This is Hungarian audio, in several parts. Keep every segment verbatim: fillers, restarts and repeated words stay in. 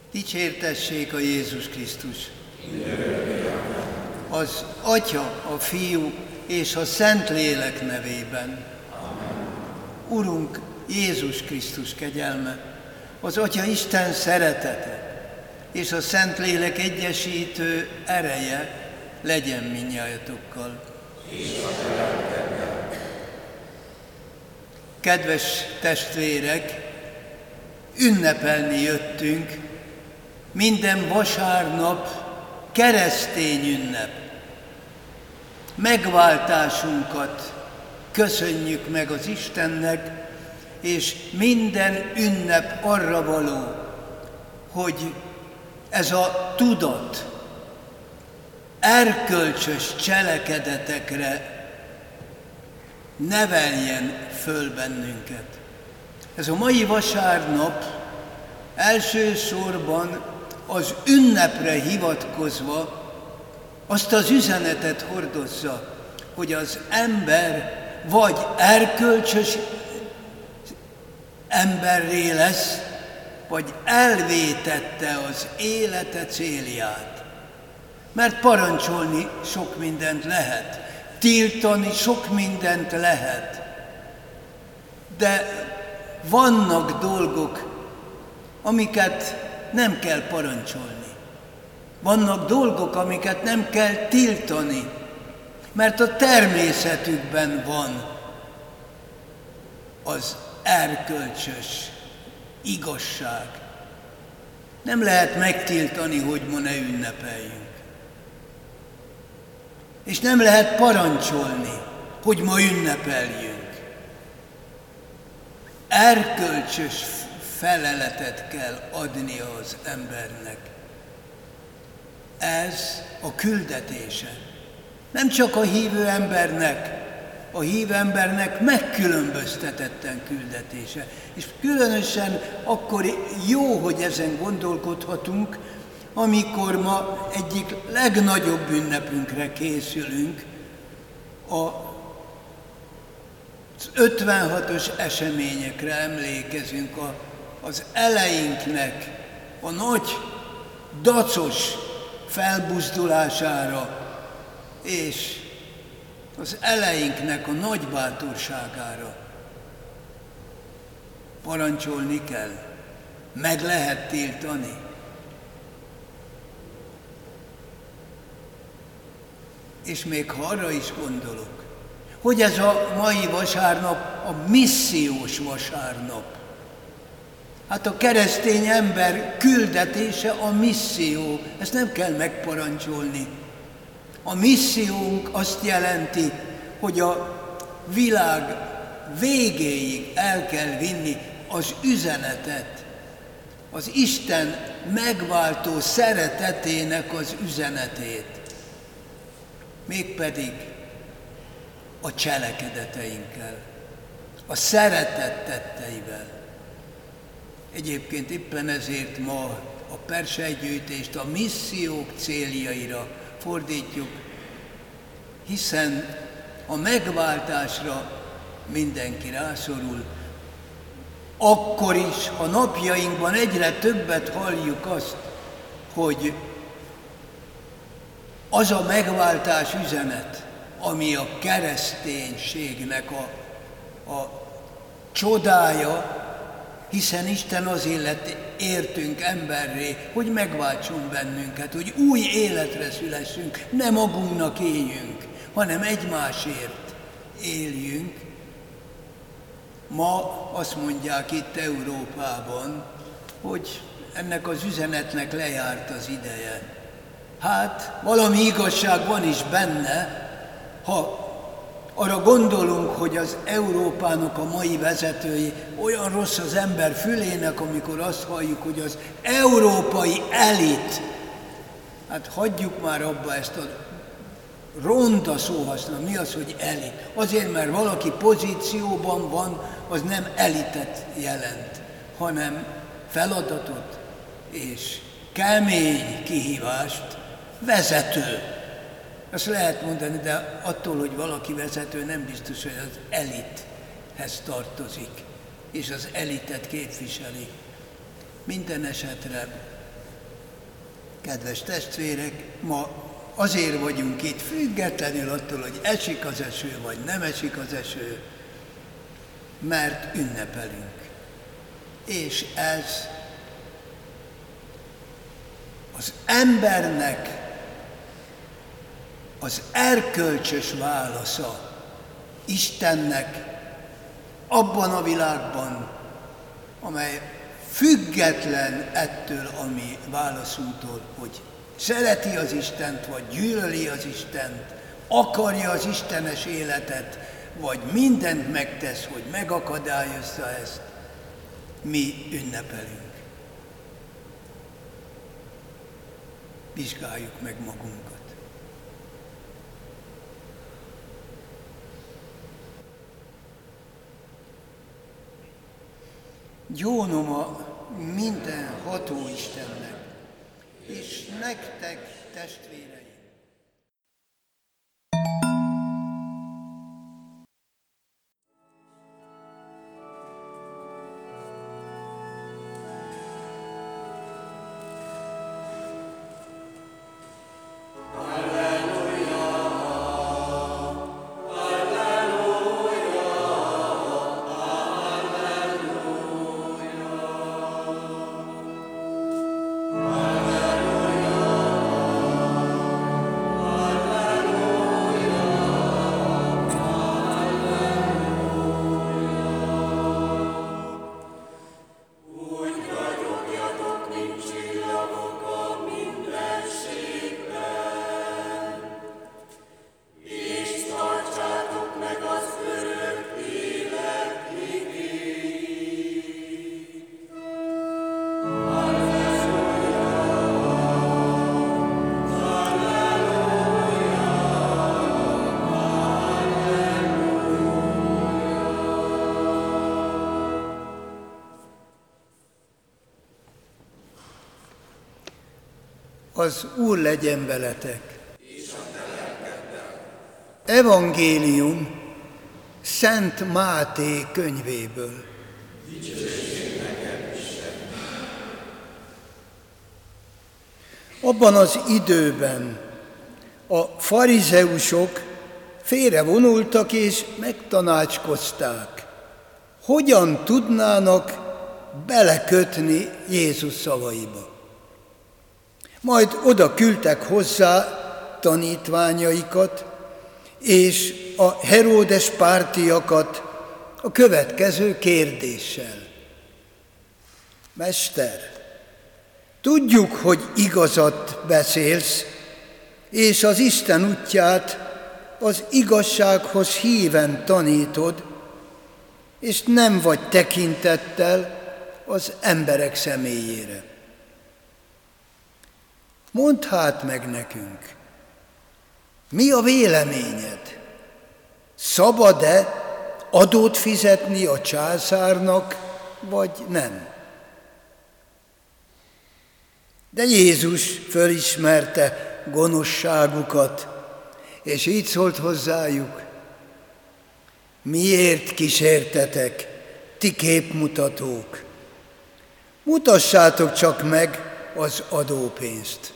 Dicsértessék a Jézus Krisztus! Az Atya, a Fiú és a Szentlélek nevében. Amen. Urunk Jézus Krisztus kegyelme, az Atya Isten szeretete és a Szentlélek egyesítő ereje legyen mindnyájatokkal. Kedves testvérek, ünnepelni jöttünk, minden vasárnap keresztény ünnep. Megváltásunkat köszönjük meg az Istennek, és minden ünnep arra való, hogy ez a tudat erkölcsös cselekedetekre neveljen föl bennünket. Ez a mai vasárnap elsősorban az ünnepre hivatkozva azt az üzenetet hordozza, hogy az ember vagy erkölcsös emberré lesz, vagy elvétette az élete célját. Mert parancsolni sok mindent lehet, tiltani sok mindent lehet, de vannak dolgok, amiket nem kell parancsolni. Vannak dolgok, amiket nem kell tiltani, mert a természetükben van az erkölcsös igazság. Nem lehet megtiltani, hogy ma ne ünnepeljünk. És nem lehet parancsolni, hogy ma ünnepeljünk. Erkölcsös feleletet kell adnia az embernek. Ez a küldetése. Nem csak a hívő embernek, a hívő embernek megkülönböztetetten küldetése. És különösen akkor jó, hogy ezen gondolkodhatunk, amikor ma egyik legnagyobb ünnepünkre készülünk, az ötvenhatos eseményekre emlékezünk, a, az eleinknek a nagy dacos felbuzdulására, és az eleinknek a nagy bátorságára. Parancsolni kell, meg lehet tiltani. És még ha arra is gondolok, hogy ez a mai vasárnap a missziós vasárnap. Hát a keresztény ember küldetése a misszió, ezt nem kell megparancsolni. A missziónk azt jelenti, hogy a világ végéig el kell vinni az üzenetet, az Isten megváltó szeretetének az üzenetét. Mégpedig a cselekedeteinkkel, a szeretet tetteivel. Egyébként éppen ezért ma a perselygyűjtést a missziók céljaira fordítjuk, hiszen a megváltásra mindenki rászorul. Akkor is, ha napjainkban egyre többet halljuk azt, hogy az a megváltás üzenet, ami a kereszténységnek a, a csodája, hiszen Isten azért lett értünk emberré, hogy megváltson bennünket, hogy új életre szülessünk, ne magunknak éljünk, hanem egymásért éljünk. Ma azt mondják itt Európában, hogy ennek az üzenetnek lejárt az ideje. Hát valami igazság van is benne, ha arra gondolunk, hogy az Európának a mai vezetői olyan rossz az ember fülének, amikor azt halljuk, hogy az európai elit, hát hagyjuk már abba ezt a ronda szóhasználat. Mi az, hogy elit? Azért, mert valaki pozícióban van, az nem elitet jelent, hanem feladatot és kemény kihívást, vezető. Ezt lehet mondani, de attól, hogy valaki vezető, nem biztos, hogy az elithez tartozik, és az elitet képviseli. Minden esetre Kedves testvérek, ma azért vagyunk itt, függetlenül attól, hogy esik az eső, vagy nem esik az eső, mert ünnepelünk. És ez az embernek az erkölcsös válasza Istennek abban a világban, amely független ettől a mi válaszunktól, hogy szereti az Istent, vagy gyűlöli az Istent, akarja az istenes életet, vagy mindent megtesz, hogy megakadályozza ezt, mi ünnepelünk. Vizsgáljuk meg magunkat. Gyónom a mindenható Istennek, és nektek, testvéreim. Az Úr legyen veletek. Evangélium Szent Máté könyvéből. Abban az időben a farizeusok félrevonultak és megtanácskozták, hogyan tudnának belekötni Jézus szavaiba. Majd oda küldtek hozzá tanítványaikat és a Heródes pártiakat a következő kérdéssel. Mester, tudjuk, hogy igazat beszélsz, és az Isten útját az igazsághoz híven tanítod, és nem vagy tekintettel az emberek személyére. Mondd hát meg nekünk, mi a véleményed? Szabad-e adót fizetni a császárnak, vagy nem? De Jézus fölismerte gonoszságukat, és így szólt hozzájuk: miért kísértetek, ti képmutatók? Mutassátok csak meg az adópénzt.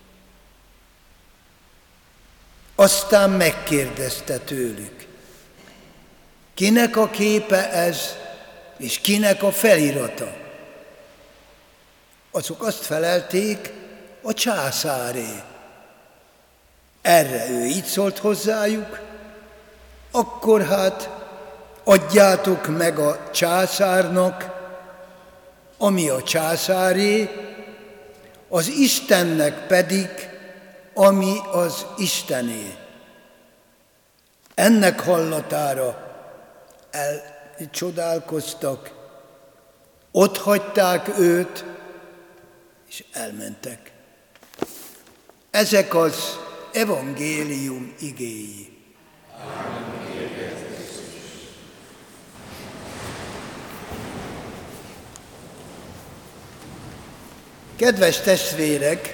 Aztán megkérdezte tőlük: kinek a képe ez, és kinek a felirata? Azok azt felelték: a császáré. Erre ő így szólt hozzájuk: akkor hát adjátok meg a császárnak, ami a császáré, az Istennek pedig, ami az Istené. Ennek hallatára elcsodálkoztak, ott hagyták őt, és elmentek. Ezek az evangélium igéi. Kedves testvérek,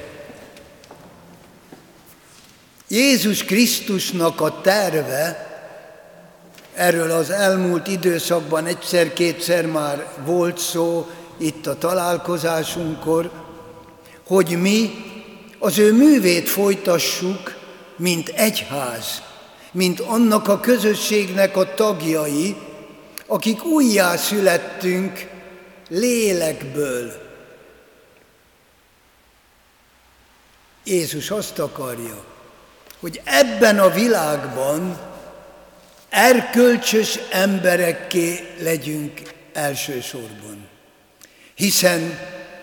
Jézus Krisztusnak a terve, erről az elmúlt időszakban egyszer-kétszer már volt szó itt a találkozásunkkor, hogy mi az ő művét folytassuk, mint egyház, mint annak a közösségnek a tagjai, akik újjá születtünk lélekből. Jézus azt akarja, hogy ebben a világban erkölcsös emberekké legyünk elsősorban. Hiszen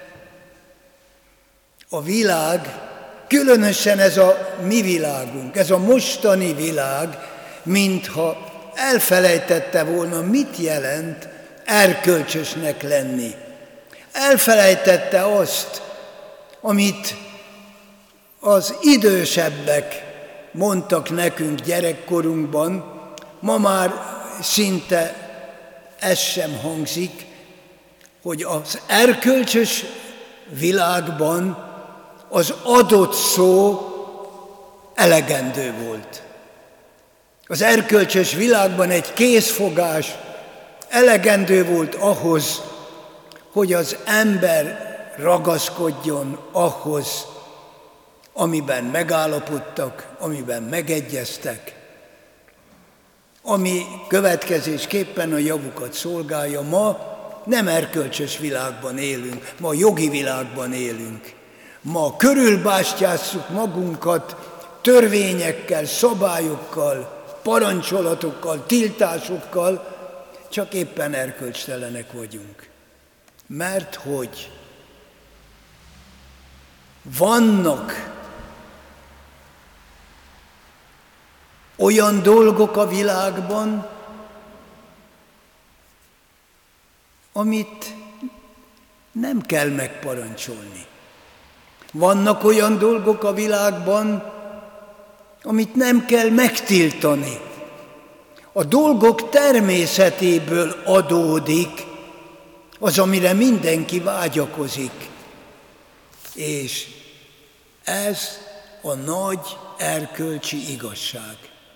a világ, különösen ez a mi világunk, ez a mostani világ, mintha elfelejtette volna, mit jelent erkölcsösnek lenni. Elfelejtette azt, amit az idősebbek mondtak nekünk gyerekkorunkban, ma már szinte ez sem hangzik, hogy az erkölcsös világban az adott szó elegendő volt. Az erkölcsös világban egy készfogás elegendő volt ahhoz, hogy az ember ragaszkodjon ahhoz, amiben megállapodtak, amiben megegyeztek, ami következésképpen a javukat szolgálja. Ma nem erkölcsös világban élünk, ma jogi világban élünk. Ma körülbástyázzuk magunkat törvényekkel, szabályokkal, parancsolatokkal, tiltásokkal, csak éppen erkölcstelenek vagyunk. Mert hogy vannak olyan dolgok a világban, amit nem kell megparancsolni. Vannak olyan dolgok a világban, amit nem kell megtiltani. A dolgok természetéből adódik az, amire mindenki vágyakozik. És ez a nagy erkölcsi igazság.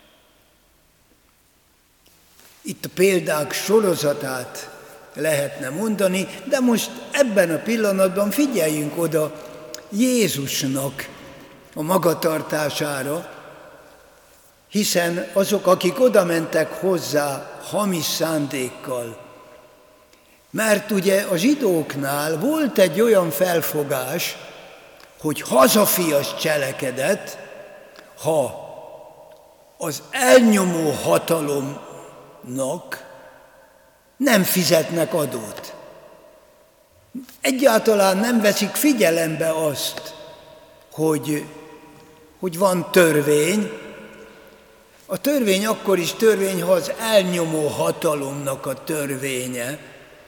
Itt a példák sorozatát lehetne mondani, de most ebben a pillanatban figyeljünk oda Jézusnak a magatartására, hiszen azok, akik oda mentek hozzá hamis szándékkal, mert ugye a zsidóknál volt egy olyan felfogás, hogy hazafias cselekedet, ha az elnyomó hatalomnak nem fizetnek adót. Egyáltalán nem veszik figyelembe azt, hogy, hogy van törvény. A törvény akkor is törvény, ha az elnyomó hatalomnak a törvénye,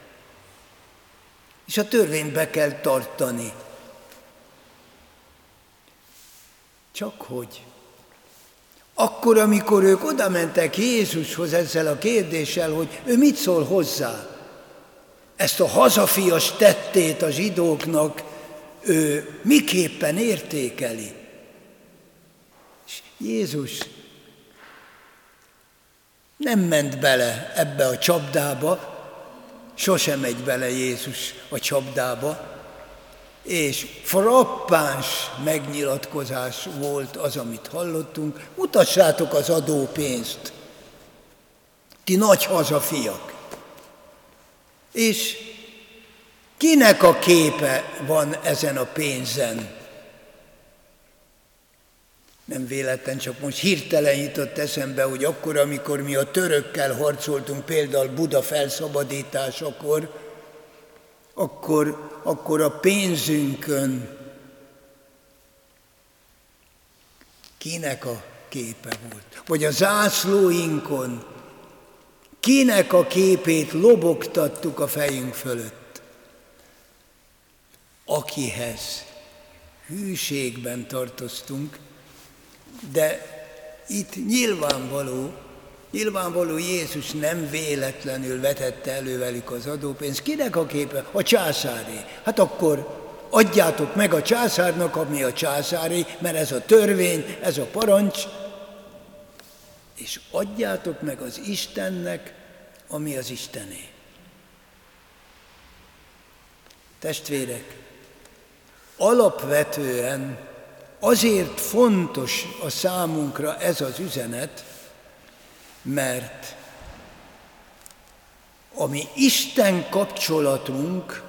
és a törvényt be kell tartani. Csak hogy akkor, amikor ők oda mentek Jézushoz ezzel a kérdéssel, hogy ő mit szól hozzá, ezt a hazafias tettét a zsidóknak ő miképpen értékeli. És Jézus nem ment bele ebbe a csapdába, sosem megy bele Jézus a csapdába, és frappáns megnyilatkozás volt az, amit hallottunk. Mutassátok az adópénzt, ti nagy hazafiak. És kinek a képe van ezen a pénzen? Nem véletlen, csak most hirtelen jutott eszembe, hogy akkor, amikor mi a törökkel harcoltunk, például Buda felszabadításakor, akkor, akkor a pénzünkön kinek a képe volt? Vagy a zászlóinkon kinek a képét lobogtattuk a fejünk fölött? Akihez hűségben tartoztunk, de itt nyilvánvaló, nyilvánvaló Jézus nem véletlenül vetette elő velük az adópénzt. Kinek a képe? A császáré. Hát akkor adjátok meg a császárnak, ami a császáré, mert ez a törvény, ez a parancs, és adjátok meg az Istennek, ami az Istené. Testvérek, alapvetően azért fontos a számunkra ez az üzenet, mert a mi Isten kapcsolatunk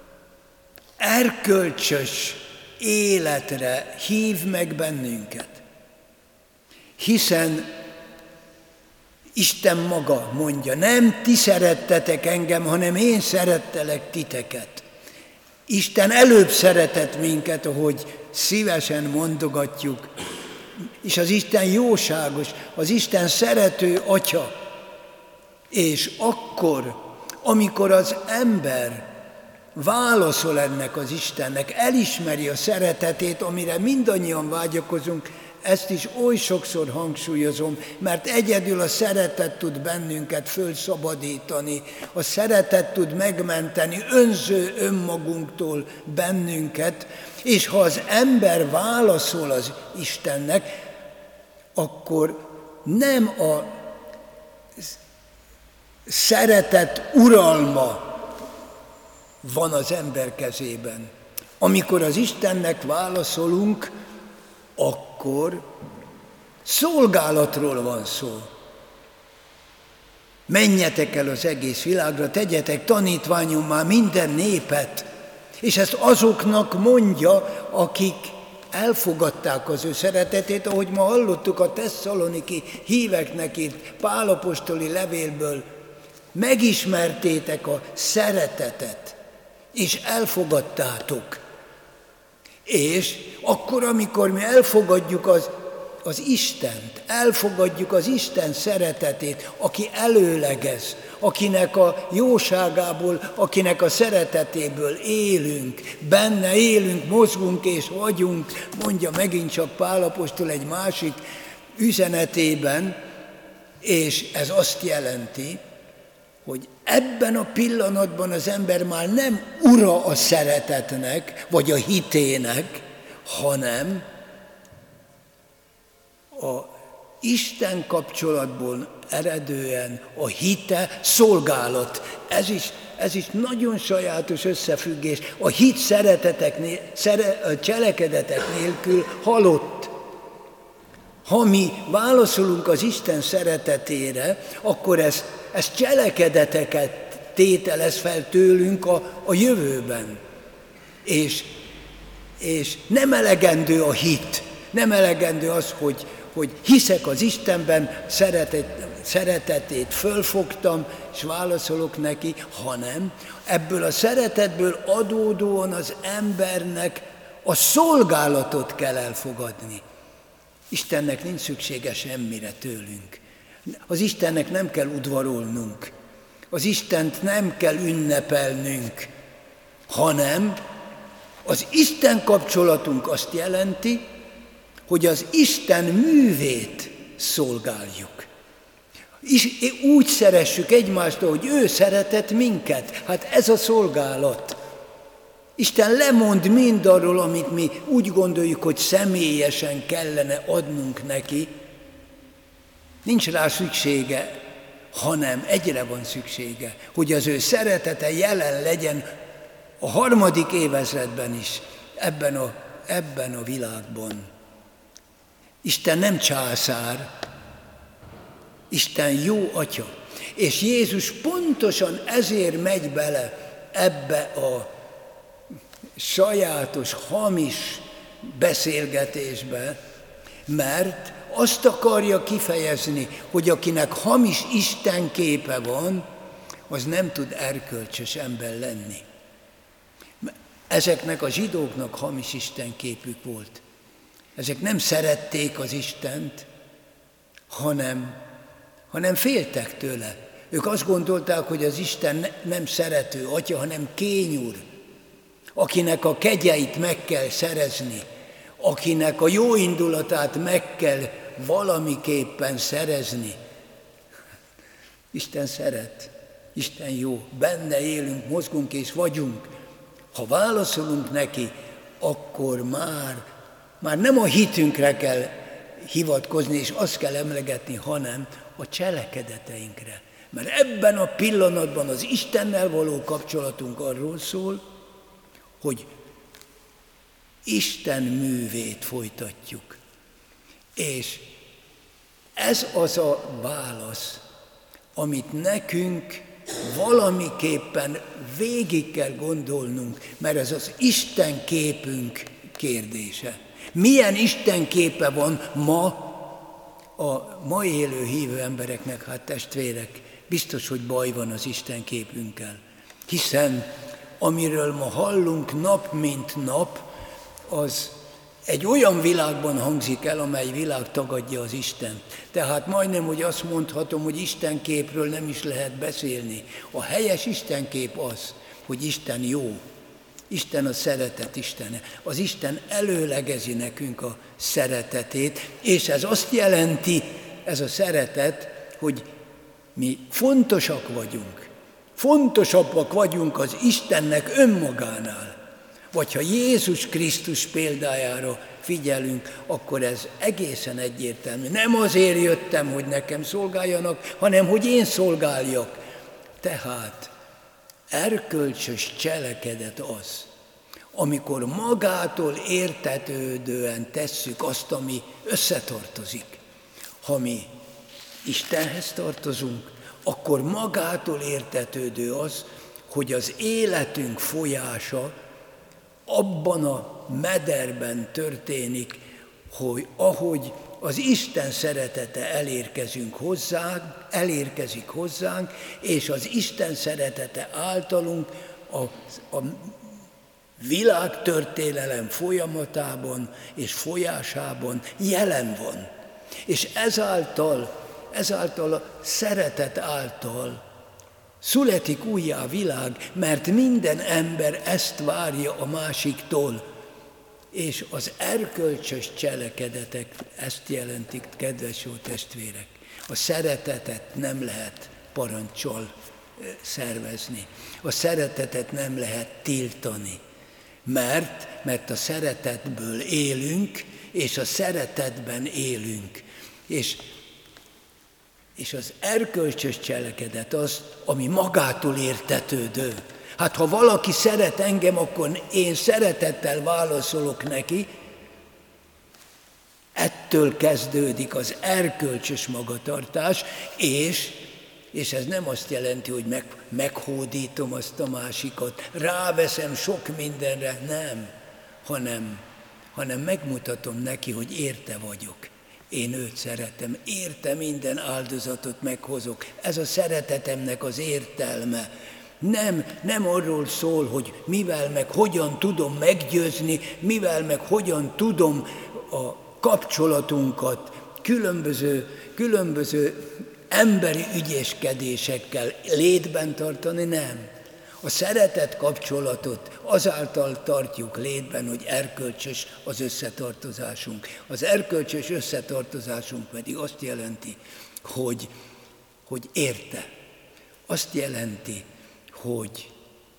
erkölcsös életre hív meg bennünket. Hiszen Isten maga mondja, nem ti szerettetek engem, hanem én szerettelek titeket. Isten előbb szeretett minket, ahogy szívesen mondogatjuk, és az Isten jóságos, az Isten szerető Atya. És akkor, amikor az ember válaszol ennek az Istennek, elismeri a szeretetét, amire mindannyian vágyakozunk, ezt is oly sokszor hangsúlyozom, mert egyedül a szeretet tud bennünket fölszabadítani, a szeretet tud megmenteni önző önmagunktól bennünket, és ha az ember válaszol az Istennek, akkor nem a szeretet uralma van az ember kezében. Amikor az Istennek válaszolunk, akkor szolgálatról van szó. Menjetek el az egész világra, tegyetek tanítványommá minden népet, és ezt azoknak mondja, akik elfogadták az ő szeretetét, ahogy ma hallottuk a tesszaloniki híveknek írt Pál apostoli levélből, megismertétek a szeretetet, és elfogadtátok. És akkor, amikor mi elfogadjuk az, az Istent, elfogadjuk az Isten szeretetét, aki előlegez, akinek a jóságából, akinek a szeretetéből élünk, benne élünk, mozgunk és vagyunk, mondja megint csak Pál apostol egy másik üzenetében, és ez azt jelenti, hogy ebben a pillanatban az ember már nem ura a szeretetnek, vagy a hitének, hanem a Isten kapcsolatból eredően a hite szolgálat. Ez is, ez is nagyon sajátos összefüggés. A hit szeretetek, szere, cselekedetek nélkül halott. Ha mi válaszolunk az Isten szeretetére, akkor ez, ez cselekedeteket tételez fel tőlünk a, a jövőben. És, és nem elegendő a hit, nem elegendő az, hogy, hogy hiszek az Istenben, szeretet, szeretetét fölfogtam, és válaszolok neki, hanem ebből a szeretetből adódóan az embernek a szolgálatot kell elfogadni. Istennek nincs szüksége semmire tőlünk. Az Istennek nem kell udvarolnunk. Az Istent nem kell ünnepelnünk, hanem az Isten kapcsolatunk azt jelenti, hogy az Isten művét szolgáljuk. És úgy szeressük egymást, hogy ő szeretett minket. Hát ez a szolgálat. Isten lemond mindarról, amit mi úgy gondoljuk, hogy személyesen kellene adnunk neki. Nincs rá szüksége, hanem egyre van szüksége, hogy az ő szeretete jelen legyen a harmadik évezredben is, ebben a, ebben a világban. Isten nem császár, Isten jó atya. És Jézus pontosan ezért megy bele ebbe a sajátos, hamis beszélgetésbe, mert azt akarja kifejezni, hogy akinek hamis Isten képe van, az nem tud erkölcsös ember lenni. Ezeknek a zsidóknak hamis Isten képük volt. Ezek nem szerették az Istent, hanem, hanem féltek tőle. Ők azt gondolták, hogy az Isten nem szerető atya, hanem kényúr, akinek a kegyeit meg kell szerezni, akinek a jó indulatát meg kell valamiképpen szerezni. Isten szeret, Isten jó, benne élünk, mozgunk és vagyunk. Ha válaszolunk neki, akkor már, már nem a hitünkre kell hivatkozni, és azt kell emlegetni, hanem a cselekedeteinkre. Mert ebben a pillanatban az Istennel való kapcsolatunk arról szól, hogy Isten művét folytatjuk. És ez az a válasz, amit nekünk valamiképpen végig kell gondolnunk, mert ez az Isten képünk kérdése. Milyen Isten képe van ma a ma élő hívő embereknek? Hát testvérek, biztos, hogy baj van az Isten képünkkel. Hiszen amiről ma hallunk nap mint nap, az egy olyan világban hangzik el, amely világ tagadja az Istent. Tehát majdnem, hogy azt mondhatom, hogy Istenképről nem is lehet beszélni. A helyes Istenkép az, hogy Isten jó. Isten a szeretet Istene. Az Isten előlegezi nekünk a szeretetét, és ez azt jelenti, ez a szeretet, hogy mi fontosak vagyunk. Fontosabbak vagyunk az Istennek önmagánál. Vagy ha Jézus Krisztus példájára figyelünk, akkor ez egészen egyértelmű. Nem azért jöttem, hogy nekem szolgáljanak, hanem hogy én szolgáljak. Tehát erkölcsös cselekedet az, amikor magától értetődően tesszük azt, ami összetartozik. Ha mi Istenhez tartozunk, akkor magától értetődő az, hogy az életünk folyása abban a mederben történik, hogy ahogy az Isten szeretete elérkezünk hozzánk, elérkezik hozzánk, és az Isten szeretete általunk a, a világtörténelem folyamatában és folyásában jelen van. És ezáltal, ezáltal a szeretet által születik újjá a világ, mert minden ember ezt várja a másiktól. És az erkölcsös cselekedetek ezt jelentik, kedves jó testvérek. A szeretetet nem lehet parancsol szervezni. A szeretetet nem lehet tiltani. Mert, mert a szeretetből élünk, és a szeretetben élünk. És És az erkölcsös cselekedet az, ami magától értetődő. Hát ha valaki szeret engem, akkor én szeretettel válaszolok neki. Ettől kezdődik az erkölcsös magatartás, és, és ez nem azt jelenti, hogy meg, meghódítom azt a másikat, ráveszem sok mindenre, nem, hanem, hanem megmutatom neki, hogy érte vagyok. Én őt szeretem, érte minden áldozatot meghozok. Ez a szeretetemnek az értelme. Nem, nem arról szól, hogy mivel meg hogyan tudom meggyőzni, mivel meg hogyan tudom a kapcsolatunkat különböző, különböző emberi ügyeskedésekkel létben tartani, nem. A szeretet kapcsolatot azáltal tartjuk létben, hogy erkölcsös az összetartozásunk. Az erkölcsös összetartozásunk pedig azt jelenti, hogy, hogy érte. Azt jelenti, hogy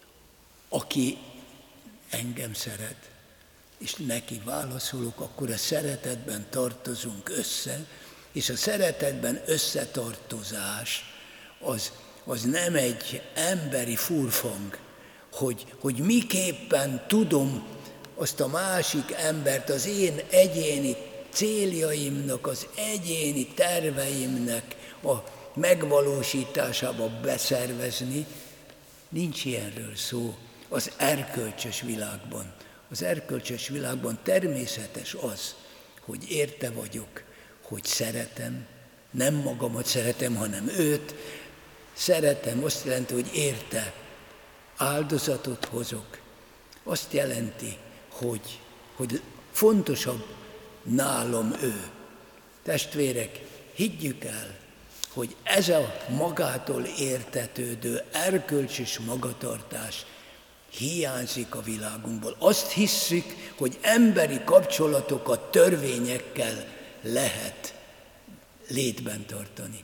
aki engem szeret, és neki válaszolok, akkor a szeretetben tartozunk össze, és a szeretetben összetartozás az az nem egy emberi furfang, hogy, hogy miképpen tudom azt a másik embert az én egyéni céljaimnak, az egyéni terveimnek a megvalósításába beszervezni. Nincs ilyenről szó az erkölcsös világban. Az erkölcsös világban természetes az, hogy érte vagyok, hogy szeretem, nem magamat szeretem, hanem őt. Szeretem, azt jelenti, hogy érte, áldozatot hozok. Azt jelenti, hogy, hogy fontosabb nálam ő. Testvérek, higgyük el, hogy ez a magától értetődő, erkölcsös magatartás hiányzik a világunkból. Azt hisszük, hogy emberi kapcsolatokat törvényekkel lehet létben tartani.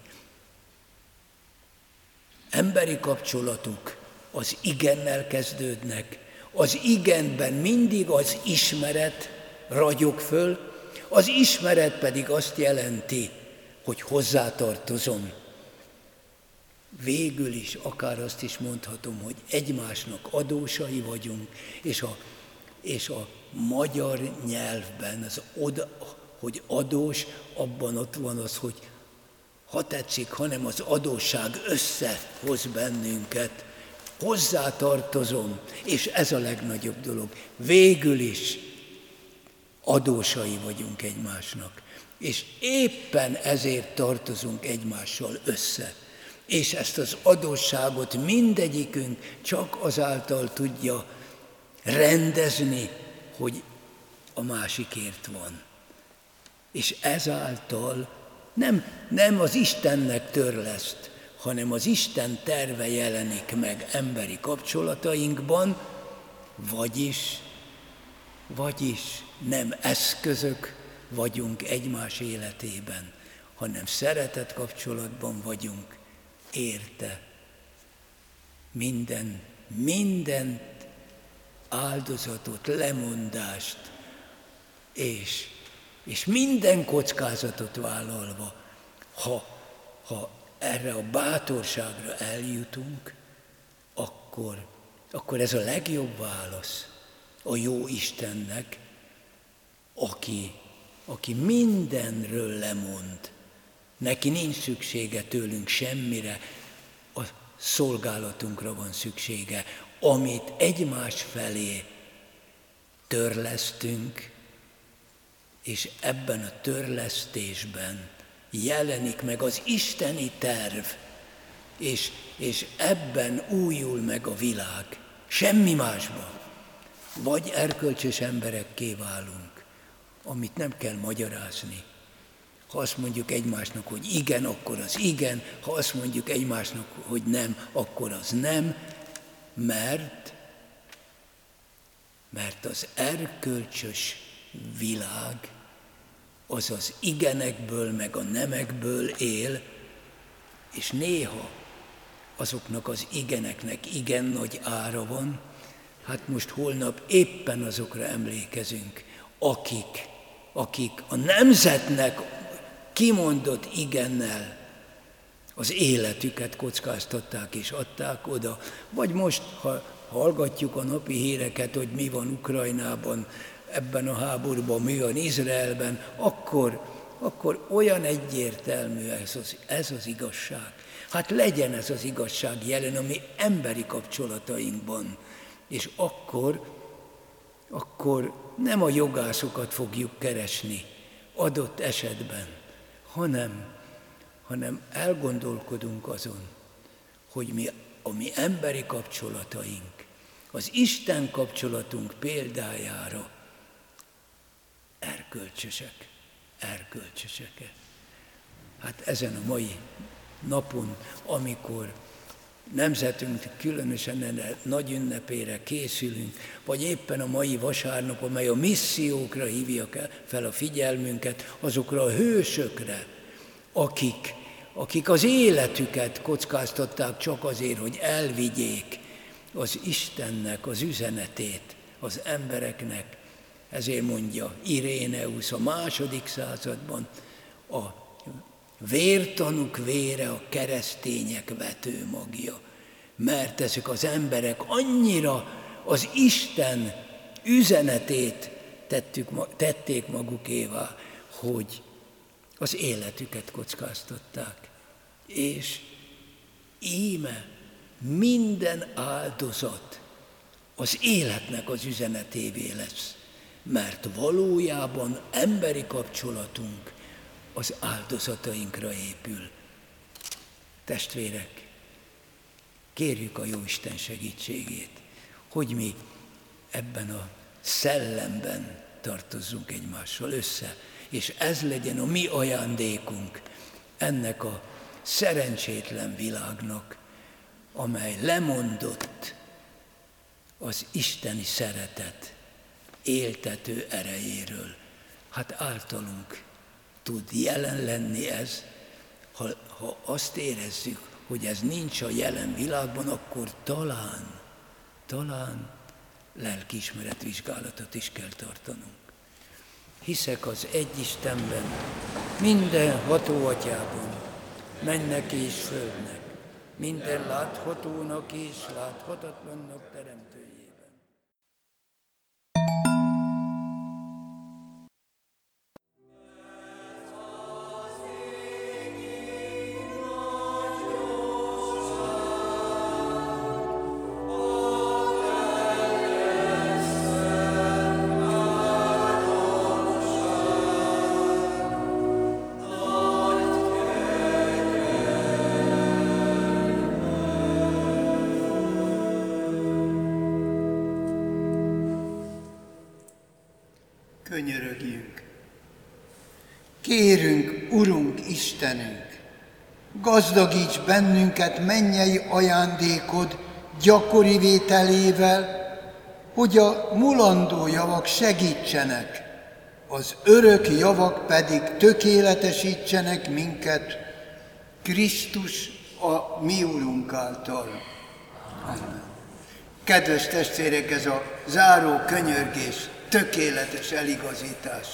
Emberi kapcsolatok az igennel kezdődnek, az igenben mindig az ismeret ragyog föl, az ismeret pedig azt jelenti, hogy hozzátartozom. Végül is akár azt is mondhatom, hogy egymásnak adósai vagyunk, és a és a magyar nyelvben, az oda, hogy adós, abban ott van az, hogy ha tetszik, hanem az adósság összehoz bennünket. Hozzátartozom, és ez a legnagyobb dolog. Végül is adósai vagyunk egymásnak, és éppen ezért tartozunk egymással össze. És ezt az adósságot mindegyikünk csak azáltal tudja rendezni, hogy a másikért van. És ezáltal nem, nem az Istennek törleszt, hanem az Isten terve jelenik meg emberi kapcsolatainkban, vagyis, vagyis nem eszközök vagyunk egymás életében, hanem szeretet kapcsolatban vagyunk érte. Minden, minden áldozatot, lemondást, és, és minden kockázatot vállalva, ha, ha erre a bátorságra eljutunk, akkor, akkor ez a legjobb válasz a jó Istennek, aki, aki mindenről lemond. Neki nincs szüksége tőlünk semmire, a szolgálatunkra van szüksége, amit egymás felé törlesztünk, és ebben a törlesztésben jelenik meg az isteni terv, és, és ebben újul meg a világ, semmi másban. Vagy erkölcsös emberekké válunk, amit nem kell magyarázni. Ha azt mondjuk egymásnak, hogy igen, akkor az igen, ha azt mondjuk egymásnak, hogy nem, akkor az nem, mert, mert az erkölcsös világ az az igenekből, meg a nemekből él, és néha azoknak az igeneknek igen nagy ára van. Hát most holnap éppen azokra emlékezünk, akik, akik a nemzetnek kimondott igennel az életüket kockáztatták és adták oda. Vagy most, ha hallgatjuk a napi híreket, hogy mi van Ukrajnában, ebben a háborúban, mi van Izraelben, akkor, akkor olyan egyértelmű ez az, ez az igazság. Hát legyen ez az igazság jelen a mi emberi kapcsolatainkban, és akkor, akkor nem a jogászokat fogjuk keresni adott esetben, hanem, hanem elgondolkodunk azon, hogy mi, a mi emberi kapcsolataink, az Isten kapcsolatunk példájára erkölcsösek, erkölcsösek. Hát ezen a mai napon, amikor nemzetünk különösen ennek nagy ünnepére készülünk, vagy éppen a mai vasárnap, amely a missziókra hívja fel a figyelmünket, azokra a hősökre, akik, akik az életüket kockáztatták csak azért, hogy elvigyék az Istennek az üzenetét az embereknek. Ezért mondja Iréneusz a második században, a vértanúk vére a keresztények vetőmagja, mert ezek az emberek annyira az Isten üzenetét tettük, tették magukévá, hogy az életüket kockáztatták. És íme minden áldozat az életnek az üzenetévé lesz, mert valójában emberi kapcsolatunk az áldozatainkra épül. Testvérek, kérjük a Jóisten segítségét, hogy mi ebben a szellemben tartozzunk egymással össze, és ez legyen a mi ajándékunk ennek a szerencsétlen világnak, amely lemondott az isteni szeretet éltető erejéről. Hát általunk tud jelen lenni ez, ha, ha azt érezzük, hogy ez nincs a jelen világban, akkor talán, talán lelkiismeretvizsgálatot is kell tartanunk. Hiszek az egy Istenben, minden ható Atyában, mennek és földnek, minden láthatónak és láthatatlannak teremtőjében. Könyörögjünk. Kérünk, Urunk, Istenünk, gazdagíts bennünket mennyei ajándékod gyakori vételével, hogy a mulandó javak segítsenek, az örök javak pedig tökéletesítsenek minket Krisztus a mi Urunk által. Amen. Kedves testvérek, ez a záró könyörgés, tökéletes eligazítás.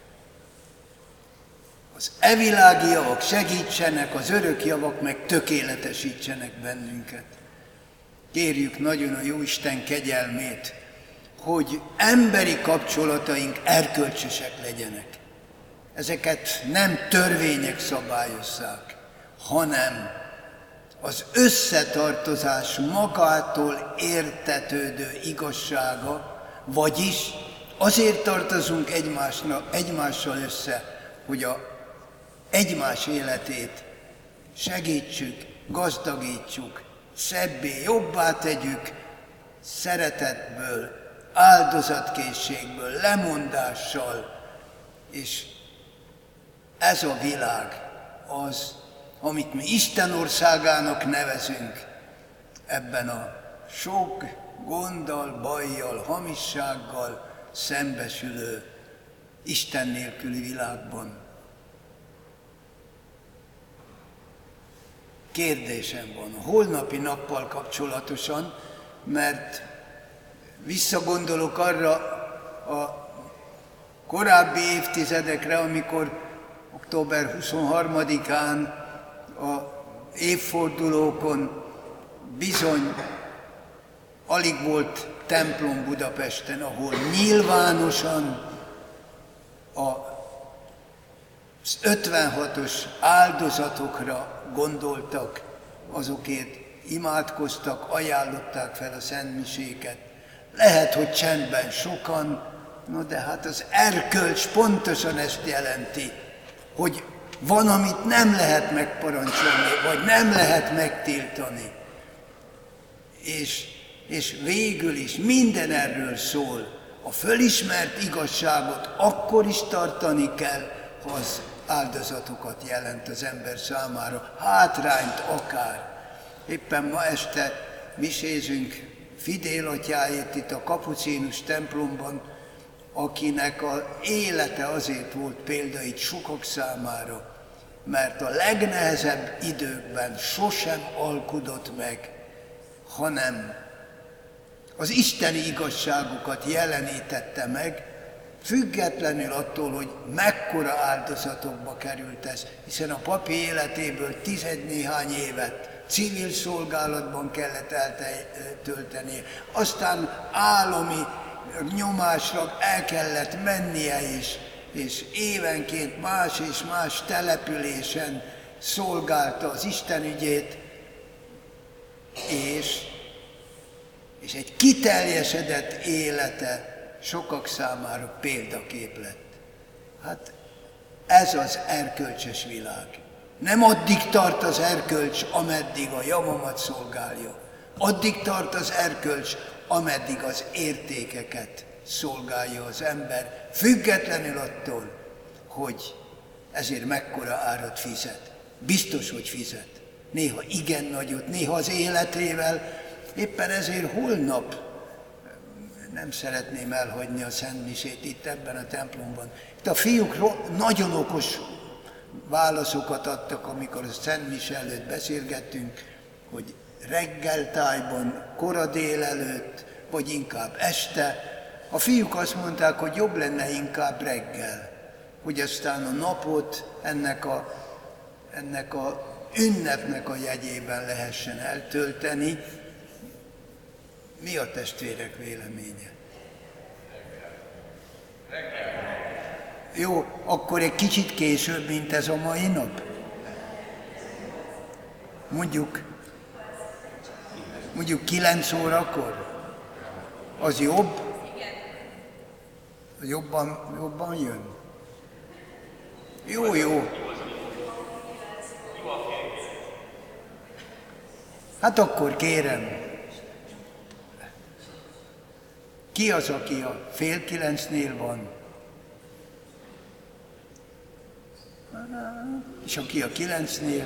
Az evilági javak segítsenek, az örök javak meg tökéletesítsenek bennünket. Kérjük nagyon a Jóisten kegyelmét, hogy emberi kapcsolataink erkölcsösek legyenek. Ezeket nem törvények szabályozzák, hanem az összetartozás magától értetődő igazsága, vagyis azért tartozunk egymásnak, egymással össze, hogy a egymás életét segítsük, gazdagítsuk, szebbé, jobbá tegyük, szeretetből, áldozatkészségből, lemondással, és ez a világ az, amit mi Isten országának nevezünk, ebben a sok gonddal, bajjal, hamissággal szembesülő Isten nélküli világban. Kérdésem van a holnapi nappal kapcsolatosan, mert visszagondolok arra a korábbi évtizedekre, amikor október huszonharmadikán a évfordulókon bizony alig volt templom Budapesten, ahol nyilvánosan az ötvenhatos áldozatokra gondoltak, azokért imádkoztak, ajánlották fel a szentmiséket. Lehet, hogy csendben sokan, no de hát az erkölcs pontosan ezt jelenti, hogy van, amit nem lehet megparancsolni, vagy nem lehet megtiltani. És, és végül is minden erről szól. A fölismert igazságot akkor is tartani kell, ha az áldozatokat jelent az ember számára, hátrányt akár. Éppen ma este misézünk Fidél atyáért itt a kapucínus templomban, akinek az élete azért volt példa itt sokak számára, mert a legnehezebb időkben sosem alkudott meg, hanem az isteni igazságokat jelenítette meg, függetlenül attól, hogy mekkora áldozatokba került ez, hiszen a papi életéből tizednéhány évet civil szolgálatban kellett eltölteni, aztán állami nyomásra el kellett mennie is, és évenként más és más településen szolgálta az Isten ügyét, és, és egy kiteljesedett élete sokak számára példakép lett. Hát ez az erkölcsös világ. Nem addig tart az erkölcs, ameddig a javamat szolgálja. Addig tart az erkölcs, ameddig az értékeket szolgálja az ember, függetlenül attól, hogy ezért mekkora árat fizet. Biztos, hogy fizet. Néha igen nagyot, néha az életével. Éppen ezért holnap nem szeretném elhagyni a szentmisét itt ebben a templomban. Itt a fiúk nagyon okos válaszokat adtak, amikor a szentmise előtt beszélgettünk, hogy reggeltájban, kora délelőtt, vagy inkább este. A fiúk azt mondták, hogy jobb lenne inkább reggel, hogy aztán a napot ennek a, ennek a ünnepnek a jegyében lehessen eltölteni. Mi a testvérek véleménye? Jó, akkor egy kicsit később, mint ez a mai nap? Mondjuk, mondjuk kilenc órakor? Az jobb? Jobban, jobban jön? Jó, jó. Hát akkor kérem, ki az, aki a fél kilencnél van? És aki a kilencnél?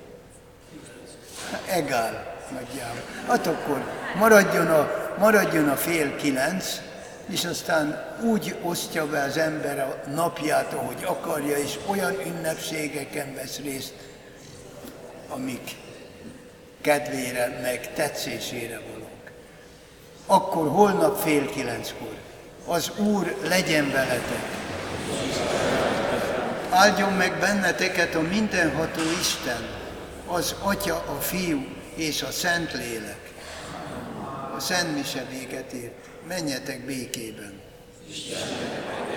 Egál nagyjából. Hát akkor maradjon a, maradjon a fél kilenc, és aztán úgy osztja be az ember a napját, ahogy akarja, és olyan ünnepségeken vesz részt, amik kedvére, meg tetszésére valók. Akkor holnap fél kilenckor az Úr legyen veletek. Áldjon meg benneteket a mindenható Isten, az Atya, a Fiú és a Szentlélek. A Szent Mise véget ért. Menjetek békében. Isten